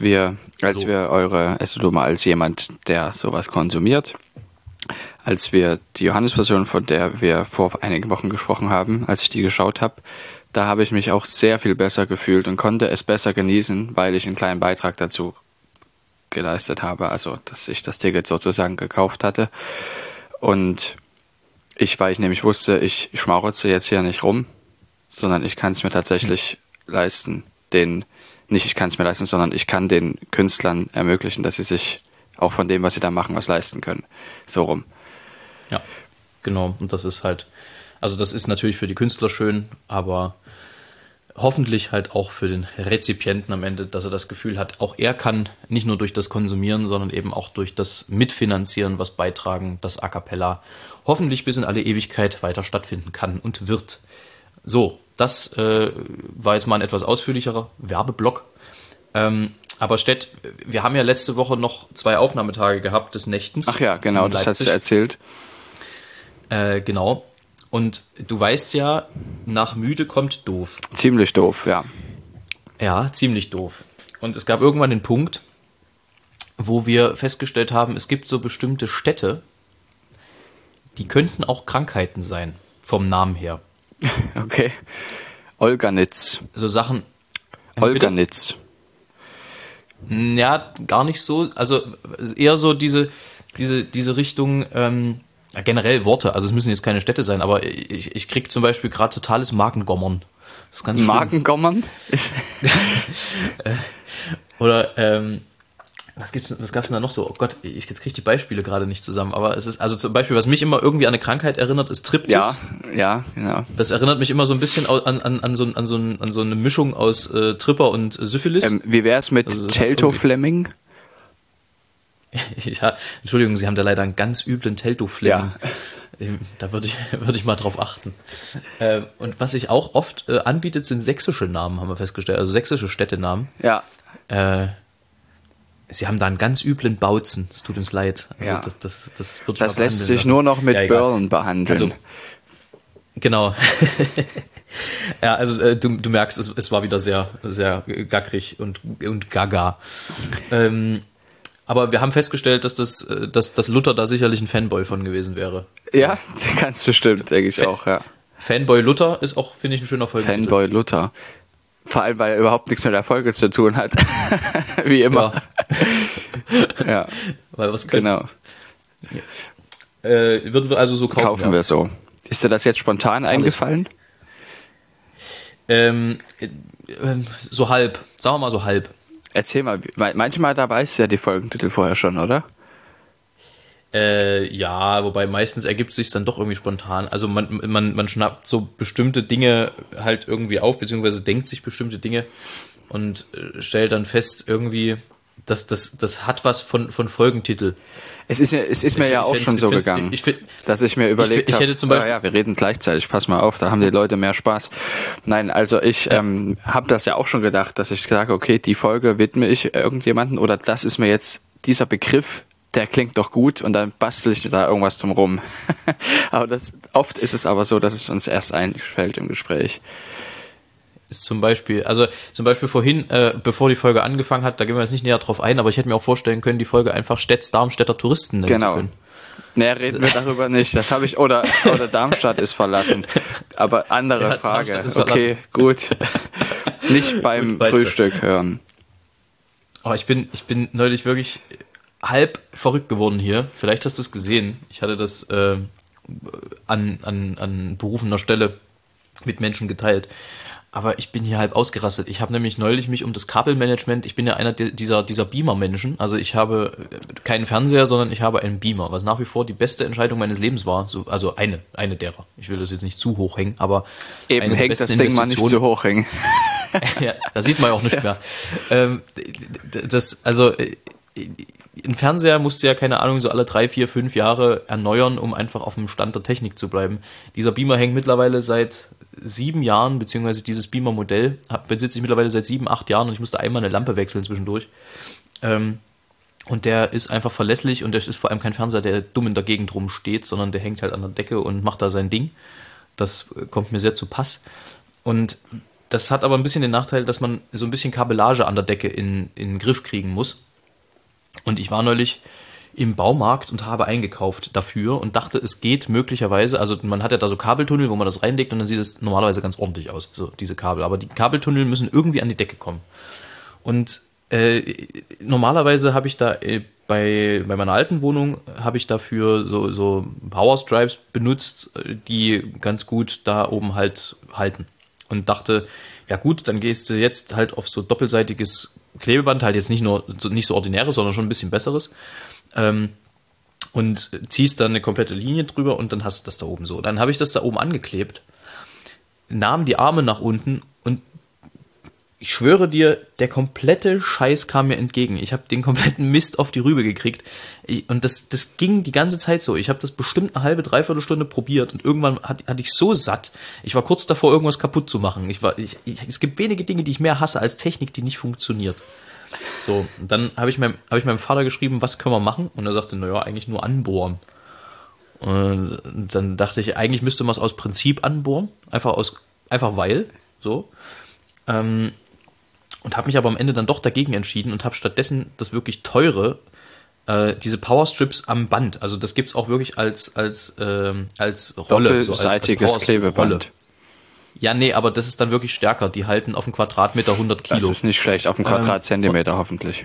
du mal als jemand, der sowas konsumiert, als wir die Johannes-Version, von der wir vor einigen Wochen gesprochen haben, als ich die geschaut habe, da habe ich mich auch sehr viel besser gefühlt und konnte es besser genießen, weil ich einen kleinen Beitrag dazu geleistet habe, also dass ich das Ticket sozusagen gekauft hatte. Und weil ich nämlich wusste, ich schmarotze jetzt hier nicht rum, sondern ich kann es mir tatsächlich leisten, sondern ich kann den Künstlern ermöglichen, dass sie sich auch von dem, was sie da machen, was leisten können. So rum. Ja, genau. Und das ist halt, also das ist natürlich für die Künstler schön, aber hoffentlich halt auch für den Rezipienten am Ende, dass er das Gefühl hat, auch er kann nicht nur durch das Konsumieren, sondern eben auch durch das Mitfinanzieren, was beitragen, dass A Cappella hoffentlich bis in alle Ewigkeit weiter stattfinden kann und wird. So, das war jetzt mal ein etwas ausführlicherer Werbeblock. Aber Stett, wir haben ja letzte Woche noch 2 Aufnahmetage gehabt des Nächtens. Ach ja, genau, das hast du erzählt. Genau. Und du weißt ja, nach müde kommt doof. Ziemlich doof, ja. Ja, ziemlich doof. Und es gab irgendwann den Punkt, wo wir festgestellt haben, es gibt so bestimmte Städte, die könnten auch Krankheiten sein, vom Namen her. Okay. Olganitz. So Sachen. Olganitz. Ja, gar nicht so. Also eher so diese Richtung, generell Worte. Also es müssen jetzt keine Städte sein, aber ich krieg zum Beispiel gerade totales Magengommern. Das ist ganz schlimm. Magengommern? Oder, was gab's denn da noch so? Oh Gott, jetzt kriege ich die Beispiele gerade nicht zusammen, aber es ist, also zum Beispiel, was mich immer irgendwie an eine Krankheit erinnert, ist Triptis. Ja, genau. Das erinnert mich immer so ein bisschen an so eine Mischung aus Tripper und Syphilis. Wie wär's mit also Teltow-Fleming? Ja, Entschuldigung, Sie haben da leider einen ganz üblen Teltow-Fleming. Ja. Da würde ich mal drauf achten. Und was sich auch oft anbietet, sind sächsische Namen, haben wir festgestellt, also sächsische Städtenamen. Ja. Sie haben da einen ganz üblen Bautzen. Es tut uns leid. Also ja. Das lässt sich nur noch mit Börlen behandeln. Also, genau. Ja, also du merkst, es war wieder sehr, sehr gackrig und gaga. Aber wir haben festgestellt, dass Luther da sicherlich ein Fanboy von gewesen wäre. Ja, ganz bestimmt, denke ich auch, ja. Fanboy Luther ist auch, finde ich, ein schöner Folgentitel. Fanboy Luther. Vor allem, weil er überhaupt nichts mit der Folge zu tun hat. Wie immer. Ja. Weil was können. Genau. Würden wir also so kaufen? Kaufen wir so. Ist dir das jetzt spontan eingefallen? So halb. Sagen wir mal so halb. Erzähl mal. Manchmal da weißt du ja die Folgentitel vorher schon, oder? Ja, wobei meistens ergibt es sich dann doch irgendwie spontan. Also man schnappt so bestimmte Dinge halt irgendwie auf, beziehungsweise denkt sich bestimmte Dinge und stellt dann fest irgendwie, dass das hat was von Folgentitel. Es ist mir ja auch schon so gegangen, dass ich mir überlegt habe, ja, wir reden gleichzeitig, pass mal auf, da haben die Leute mehr Spaß. Nein, also ich habe das ja auch schon gedacht, dass ich sage, okay, die Folge widme ich irgendjemanden oder das ist mir jetzt dieser Begriff, der klingt doch gut und dann bastel ich da irgendwas drum rum. Aber oft ist es aber so, dass es uns erst einfällt im Gespräch. Ist zum Beispiel vorhin, bevor die Folge angefangen hat, da gehen wir jetzt nicht näher drauf ein, aber ich hätte mir auch vorstellen können, die Folge einfach Darmstädter Touristen nennen zu können. Naja, reden wir darüber nicht. Das habe ich, oder Darmstadt ist verlassen. Aber andere Frage. Okay, gut. Nicht beim Frühstück hören. Aber ich bin neulich wirklich halb verrückt geworden hier. Vielleicht hast du es gesehen. Ich hatte das an berufener Stelle mit Menschen geteilt. Aber ich bin hier halb ausgerastet. Ich habe nämlich neulich mich um das Kabelmanagement, ich bin ja einer dieser Beamer-Menschen. Also ich habe keinen Fernseher, sondern ich habe einen Beamer, was nach wie vor die beste Entscheidung meines Lebens war. So, also eine derer. Ich will das jetzt nicht zu hoch hängen, aber eben eine hängt das Ding mal nicht zu hoch hängen. Ja, da sieht man ja auch nicht mehr. Ein Fernseher musst du ja, keine Ahnung, so alle 3, 4, 5 Jahre erneuern, um einfach auf dem Stand der Technik zu bleiben. Dieser Beamer hängt mittlerweile seit 7 Jahren, beziehungsweise dieses Beamer-Modell besitze ich mittlerweile seit 7, 8 Jahren und ich musste einmal eine Lampe wechseln zwischendurch. Und der ist einfach verlässlich und das ist vor allem kein Fernseher, der dumm in der Gegend rumsteht, sondern der hängt halt an der Decke und macht da sein Ding. Das kommt mir sehr zu Pass. Und das hat aber ein bisschen den Nachteil, dass man so ein bisschen Kabellage an der Decke in den Griff kriegen muss. Und ich war neulich im Baumarkt und habe eingekauft dafür und dachte, es geht möglicherweise, also man hat ja da so Kabeltunnel, wo man das reinlegt und dann sieht es normalerweise ganz ordentlich aus, so diese Kabel. Aber die Kabeltunnel müssen irgendwie an die Decke kommen. Und normalerweise habe ich da bei meiner alten Wohnung habe ich dafür so Powerstripes benutzt, die ganz gut da oben halt halten. Und dachte, ja gut, dann gehst du jetzt halt auf so doppelseitiges Klebeband, halt jetzt nicht so ordinäres, sondern schon ein bisschen besseres. Und ziehst dann eine komplette Linie drüber und dann hast du das da oben so. Dann habe ich das da oben angeklebt, nahm die Arme nach unten und ich schwöre dir, der komplette Scheiß kam mir entgegen. Ich habe den kompletten Mist auf die Rübe gekriegt. Und das ging die ganze Zeit so. Ich habe das bestimmt eine halbe, dreiviertel Stunde probiert und irgendwann hatte ich so satt. Ich war kurz davor, irgendwas kaputt zu machen. Es gibt wenige Dinge, die ich mehr hasse als Technik, die nicht funktioniert. So, und dann habe ich meinem Vater geschrieben, was können wir machen? Und er sagte, naja, eigentlich nur anbohren. Und dann dachte ich, eigentlich müsste man es aus Prinzip anbohren. Einfach weil. So. Und habe mich aber am Ende dann doch dagegen entschieden und habe stattdessen das wirklich teure, diese Powerstrips am Band, also das gibt es auch wirklich als Rolle. Doppelseitiges Klebeband. Ja, nee, aber das ist dann wirklich stärker. Die halten auf einen Quadratmeter 100 Kilo. Das ist nicht schlecht, auf einen Quadratzentimeter hoffentlich.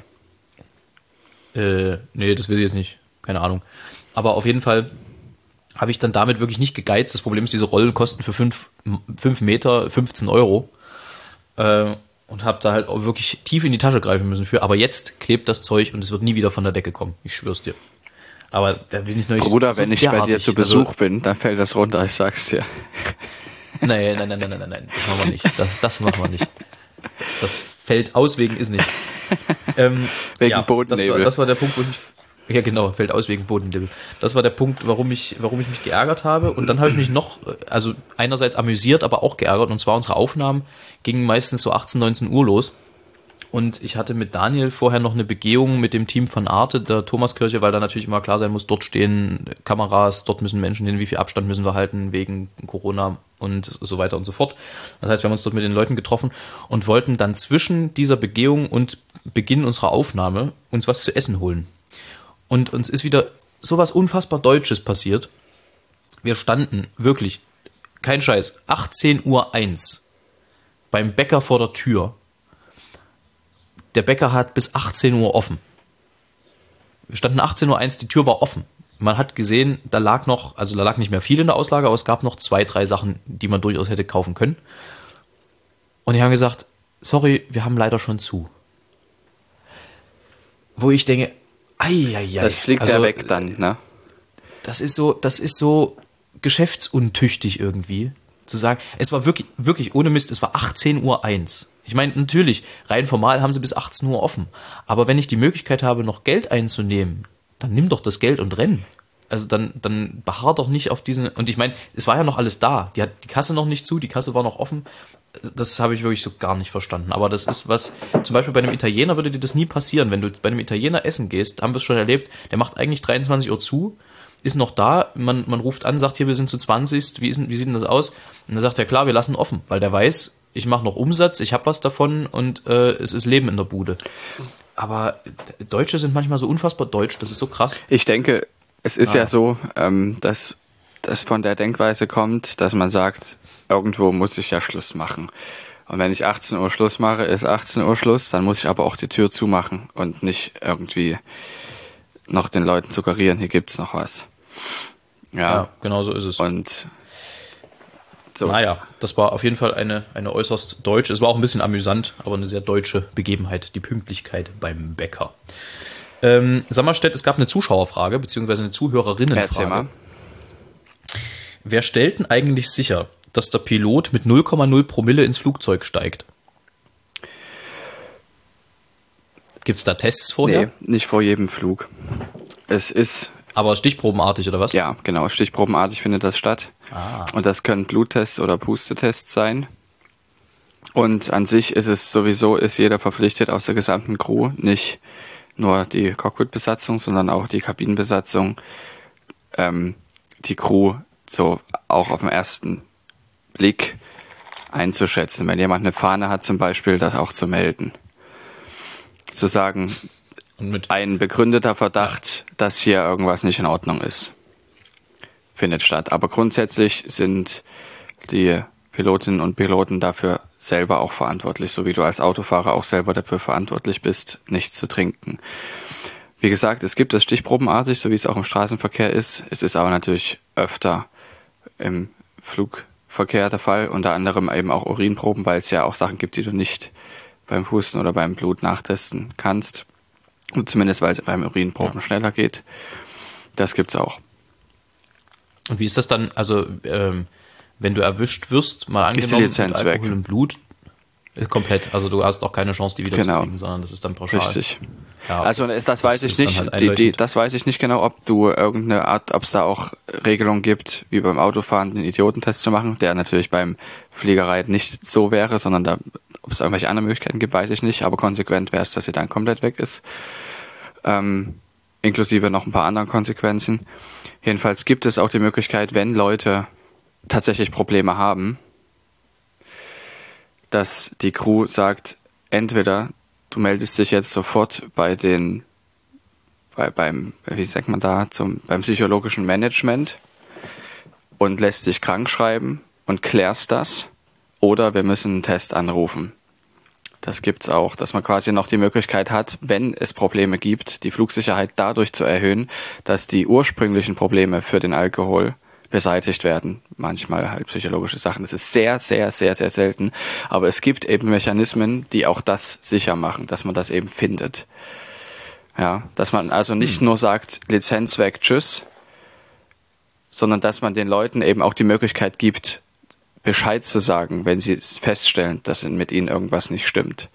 Nee, das will ich jetzt nicht. Keine Ahnung. Aber auf jeden Fall habe ich dann damit wirklich nicht gegeizt. Das Problem ist, diese Rollen kosten für 5 Meter 15 Euro. Und habe da halt auch wirklich tief in die Tasche greifen müssen für. Aber jetzt klebt das Zeug und es wird nie wieder von der Decke kommen. Ich schwör's dir. Aber da bin ich noch nicht Bruder, wenn ich bei dir zu Besuch bin, dann fällt das runter, ich sag's dir. Nein. Das machen wir nicht. Das machen wir nicht. Das fällt aus wegen ist nicht. Wegen Bodennebel. Das war der Punkt, wo ich... Ja, genau, fällt aus wegen Bodennebel. Das war der Punkt, warum ich mich geärgert habe. Und dann habe ich mich noch, also einerseits amüsiert, aber auch geärgert. Und zwar unsere Aufnahmen gingen meistens so 18, 19 Uhr los. Und ich hatte mit Daniel vorher noch eine Begehung mit dem Team von Arte, der Thomaskirche, weil da natürlich immer klar sein muss, dort stehen Kameras, dort müssen Menschen hin, wie viel Abstand müssen wir halten wegen Corona und so weiter und so fort. Das heißt, wir haben uns dort mit den Leuten getroffen und wollten dann zwischen dieser Begehung und Beginn unserer Aufnahme uns was zu essen holen. Und uns ist wieder sowas unfassbar Deutsches passiert. Wir standen wirklich, kein Scheiß, 18:01 Uhr beim Bäcker vor der Tür. Der Bäcker hat bis 18 Uhr offen. Wir standen 18:01 Uhr, die Tür war offen. Man hat gesehen, da lag nicht mehr viel in der Auslage, aber es gab noch 2, 3 Sachen, die man durchaus hätte kaufen können. Und die haben gesagt, sorry, wir haben leider schon zu. Wo ich denke, das fliegt ja weg dann, ne? Das ist so geschäftsuntüchtig irgendwie, zu sagen, es war wirklich ohne Mist, es war 18:01 Uhr. Ich meine, natürlich, rein formal haben sie bis 18 Uhr offen. Aber wenn ich die Möglichkeit habe, noch Geld einzunehmen, dann nimm doch das Geld und renn. Also dann beharr doch nicht auf diesen... Und ich meine, es war ja noch alles da. Die hat die Kasse noch nicht zu, die Kasse war noch offen. Das habe ich wirklich so gar nicht verstanden. Aber das ist was... Zum Beispiel bei einem Italiener würde dir das nie passieren. Wenn du bei einem Italiener essen gehst, haben wir es schon erlebt, der macht eigentlich 23 Uhr zu, ist noch da, man ruft an, sagt hier, wir sind zu 20, wie sieht denn das aus? Und dann sagt er, klar, wir lassen offen, weil der weiß, ich mache noch Umsatz, ich habe was davon und es ist Leben in der Bude. Aber Deutsche sind manchmal so unfassbar deutsch, das ist so krass. Ich denke, es ist ja so, dass das von der Denkweise kommt, dass man sagt, irgendwo muss ich ja Schluss machen. Und wenn ich 18 Uhr Schluss mache, ist 18 Uhr Schluss, dann muss ich aber auch die Tür zumachen und nicht irgendwie noch den Leuten suggerieren, hier gibt's noch was. Ja, genau so ist es. Und So. Naja, das war auf jeden Fall eine äußerst deutsche, es war auch ein bisschen amüsant, aber eine sehr deutsche Begebenheit, die Pünktlichkeit beim Bäcker. Sag mal, Stett, es gab eine Zuschauerfrage, beziehungsweise eine Zuhörerinnenfrage. Erzähl mal. Wer stellt denn eigentlich sicher, dass der Pilot mit 0,0 Promille ins Flugzeug steigt? Gibt es da Tests vorher? Nee, nicht vor jedem Flug. Es ist... Aber stichprobenartig, oder was? Ja, genau, stichprobenartig findet das statt. Und das können Bluttests oder Pustetests sein. Und an sich ist jeder verpflichtet aus der gesamten Crew, nicht nur die Cockpitbesatzung, sondern auch die Kabinenbesatzung, die Crew so auch auf den ersten Blick einzuschätzen. Wenn jemand eine Fahne hat zum Beispiel, das auch zu melden. Zu sagen, ein begründeter Verdacht, dass hier irgendwas nicht in Ordnung ist, findet statt. Aber grundsätzlich sind die Pilotinnen und Piloten dafür selber auch verantwortlich, so wie du als Autofahrer auch selber dafür verantwortlich bist, nichts zu trinken. Wie gesagt, es gibt das stichprobenartig, so wie es auch im Straßenverkehr ist. Es ist aber natürlich öfter im Flugverkehr der Fall, unter anderem eben auch Urinproben, weil es ja auch Sachen gibt, die du nicht beim Husten oder beim Blut nachtesten kannst. Und zumindest, weil es beim Urinproben schneller geht. Das gibt's auch. Und wie ist das dann, also wenn du erwischt wirst, mal ist die angenommen Lizenz mit Alkohol weg. im Blut, komplett, also du hast auch keine Chance, die wieder zu kriegen, sondern das ist dann pauschal. Richtig. Ja, also das weiß ich nicht. Halt Das weiß ich nicht genau, ob du irgendeine Art, ob es da auch Regelungen gibt, wie beim Autofahren den Idiotentest zu machen, der natürlich beim Fliegerei nicht so wäre, sondern da, ob es irgendwelche anderen Möglichkeiten gibt, weiß ich nicht. Aber konsequent wäre es, dass sie dann komplett weg ist. Inklusive noch ein paar anderen Konsequenzen. Jedenfalls gibt es auch die Möglichkeit, wenn Leute tatsächlich Probleme haben, dass die Crew sagt, entweder du meldest dich jetzt sofort beim psychologischen Management und lässt dich krank schreiben und klärst das, oder wir müssen einen Test anrufen. Das gibt's auch, dass man quasi noch die Möglichkeit hat, wenn es Probleme gibt, die Flugsicherheit dadurch zu erhöhen, dass die ursprünglichen Probleme für den Alkohol beseitigt werden. Manchmal halt psychologische Sachen. Das ist sehr, sehr, sehr, sehr selten. Aber es gibt eben Mechanismen, die auch das sicher machen, dass man das eben findet. Ja, dass man also nicht nur sagt, Lizenz weg, tschüss, sondern dass man den Leuten eben auch die Möglichkeit gibt, Bescheid zu sagen, wenn sie feststellen, dass mit ihnen irgendwas nicht stimmt.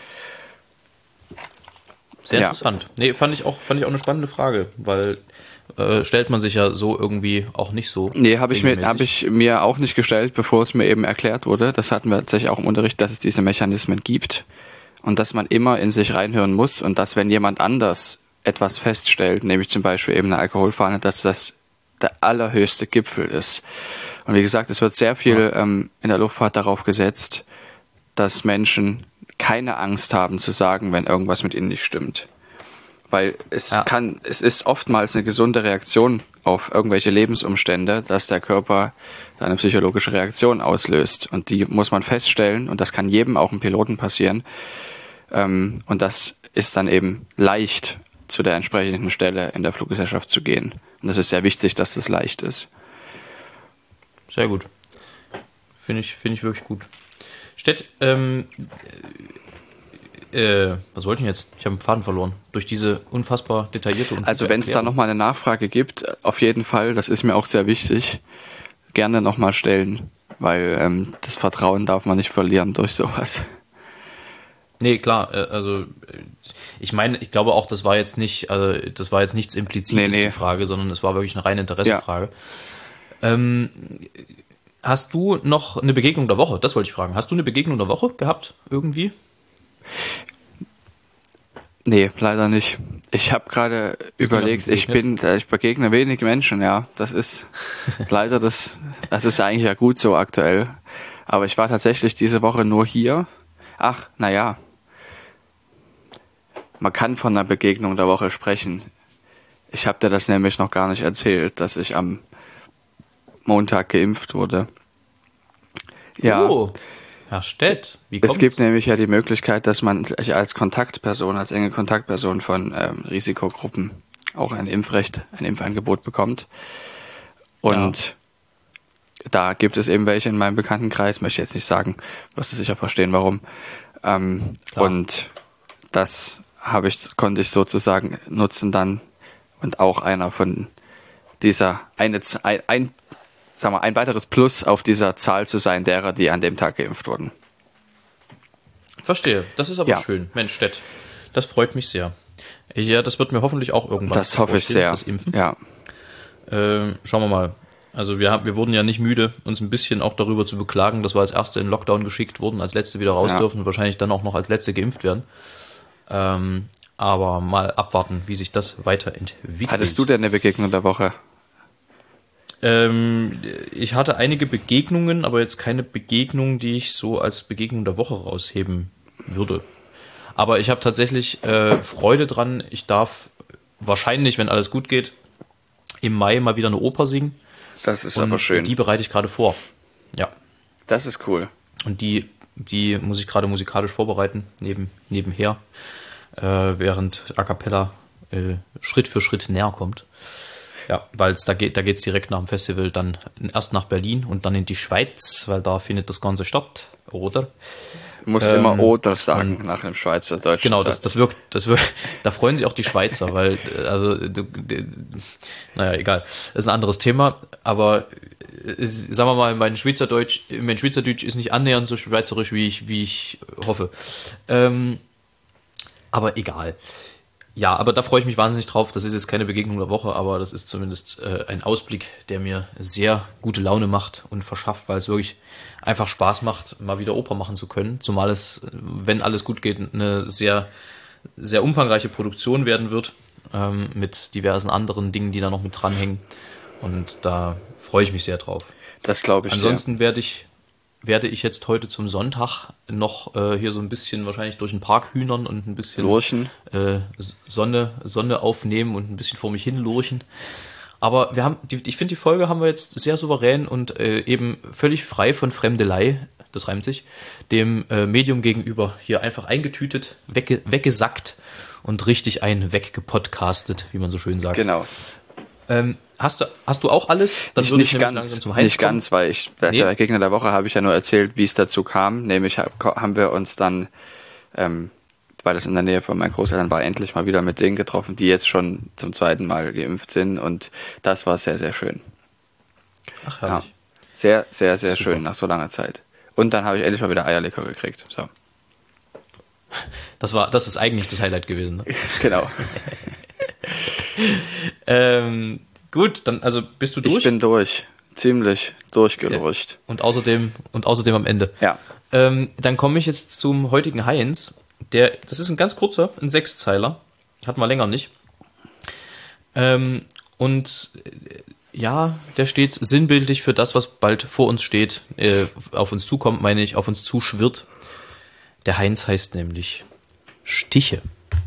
Sehr interessant. Nee, fand ich auch eine spannende Frage, weil stellt man sich ja so irgendwie auch nicht so. Nee, habe ich mir auch nicht gestellt, bevor es mir eben erklärt wurde. Das hatten wir tatsächlich auch im Unterricht, dass es diese Mechanismen gibt und dass man immer in sich reinhören muss und dass, wenn jemand anders etwas feststellt, nämlich zum Beispiel eben eine Alkoholfahne, dass das der allerhöchste Gipfel ist. Und wie gesagt, es wird sehr viel in der Luftfahrt darauf gesetzt, dass Menschen keine Angst haben zu sagen, wenn irgendwas mit ihnen nicht stimmt. Weil es ist oftmals eine gesunde Reaktion auf irgendwelche Lebensumstände, dass der Körper eine psychologische Reaktion auslöst. Und die muss man feststellen, und das kann jedem, auch einem Piloten, passieren. Und das ist dann eben leicht, zu der entsprechenden Stelle in der Fluggesellschaft zu gehen. Und das ist sehr wichtig, dass das leicht ist. Sehr gut. Finde ich wirklich gut. Stett, was wollte ich denn jetzt? Ich habe den Faden verloren. Durch diese unfassbar detaillierte und Also wenn es da nochmal eine Nachfrage gibt, auf jeden Fall, das ist mir auch sehr wichtig, gerne nochmal stellen, weil das Vertrauen darf man nicht verlieren durch sowas. Nee, klar, also ich meine, ich glaube auch, das war jetzt nichts Implizites, die Frage, sondern es war wirklich eine reine Interessefrage. Ja. Hast du noch eine Begegnung der Woche? Das wollte ich fragen. Hast du eine Begegnung der Woche gehabt, irgendwie? Nee, leider nicht. Ich habe gerade überlegt, ich begegne wenig Menschen, ja. Das ist leider das ist eigentlich ja gut so aktuell. Aber ich war tatsächlich diese Woche nur hier. Ach, naja. Man kann von einer Begegnung der Woche sprechen. Ich habe dir das nämlich noch gar nicht erzählt, dass ich am Montag geimpft wurde. Ja. Oh. Herr Stett, wie kommt's? Es gibt nämlich ja die Möglichkeit, dass man sich als enge Kontaktperson von Risikogruppen auch ein Impfangebot bekommt. Und da gibt es eben welche in meinem Bekanntenkreis, möchte ich jetzt nicht sagen, wirst du sicher verstehen, warum. Und das konnte ich sozusagen nutzen dann und auch einer von dieser, ein weiteres Plus auf dieser Zahl zu sein, derer, die an dem Tag geimpft wurden. Verstehe, das ist aber schön. Mensch, Stett, das freut mich sehr. Ja, das wird mir hoffentlich auch irgendwann Das hoffe ich sehr. das Impfen. Ja. Schauen wir mal. Also wir wurden ja nicht müde, uns ein bisschen auch darüber zu beklagen, dass wir als Erste in Lockdown geschickt wurden, als Letzte wieder raus dürfen und wahrscheinlich dann auch noch als Letzte geimpft werden. Aber mal abwarten, wie sich das weiterentwickelt. Hattest du denn eine Begegnung der Woche? Ich hatte einige Begegnungen, aber jetzt keine Begegnung, die ich so als Begegnung der Woche rausheben würde. Aber ich habe tatsächlich Freude dran. Ich darf wahrscheinlich, wenn alles gut geht, im Mai mal wieder eine Oper singen. Das ist aber schön. Die bereite ich gerade vor. Ja. Das ist cool. Und die muss ich gerade musikalisch vorbereiten, nebenher, während A Cappella Schritt für Schritt näher kommt. Ja, weil da geht's direkt nach dem Festival dann erst nach Berlin und dann in die Schweiz, weil da findet das Ganze statt, oder? Du musst immer oder sagen nach einem Schweizerdeutschen Genau, Satz. das wirkt, da freuen sich auch die Schweizer, weil, naja, egal, das ist ein anderes Thema, aber sagen wir mal, mein Schweizerdeutsch ist nicht annähernd so schweizerisch, wie ich hoffe. Aber egal. Ja, aber da freue ich mich wahnsinnig drauf. Das ist jetzt keine Begegnung der Woche, aber das ist zumindest ein Ausblick, der mir sehr gute Laune macht und verschafft, weil es wirklich einfach Spaß macht, mal wieder Oper machen zu können. Zumal es, wenn alles gut geht, eine sehr, sehr umfangreiche Produktion werden wird, mit diversen anderen Dingen, die da noch mit dranhängen. Und da freue ich mich sehr drauf. Das glaube ich. Ansonsten werde ich jetzt heute zum Sonntag noch hier so ein bisschen wahrscheinlich durch den Park hühnern und ein bisschen lurchen. Sonne aufnehmen und ein bisschen vor mich hin lurchen. Aber ich finde, die Folge haben wir jetzt sehr souverän und eben völlig frei von Fremdelei, das reimt sich, dem Medium gegenüber hier einfach eingetütet, weggesackt und richtig weggepodcastet, wie man so schön sagt. Genau. Hast du auch alles? Dann würde ich nämlich langsam zum Heinz nicht kommen. ganz, weil der Gegner der Woche habe ich ja nur erzählt, wie es dazu kam. Nämlich haben wir uns dann, weil es in der Nähe von meinen Großeltern war, endlich mal wieder mit denen getroffen, die jetzt schon zum 2. Mal geimpft sind. Und das war sehr, sehr schön. Ach, herrlich. Ja, sehr, sehr, sehr schön nach so langer Zeit. Und dann habe ich endlich mal wieder Eierlikör gekriegt. So. Das ist eigentlich das Highlight gewesen. Ne? Genau. Gut, dann also bist du durch? Ich bin durch. Ziemlich durchgelurcht. Ja. Und außerdem am Ende. Ja. Dann komme ich jetzt zum heutigen Heinz. Das ist ein ganz kurzer, ein 6-Zeiler. Hatten wir länger nicht. Ja, der steht sinnbildlich für das, was bald vor uns steht. Auf uns zukommt, meine ich, auf uns zuschwirrt. Der Heinz heißt nämlich Stiche.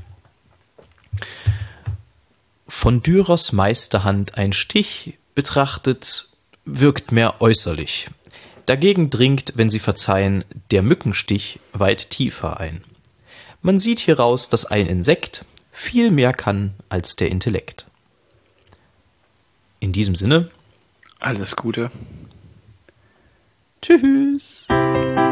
Von Dürers Meisterhand ein Stich betrachtet, wirkt mehr äußerlich. Dagegen dringt, wenn Sie verzeihen, der Mückenstich weit tiefer ein. Man sieht hieraus, dass ein Insekt viel mehr kann als der Intellekt. In diesem Sinne. Alles Gute. Tschüss.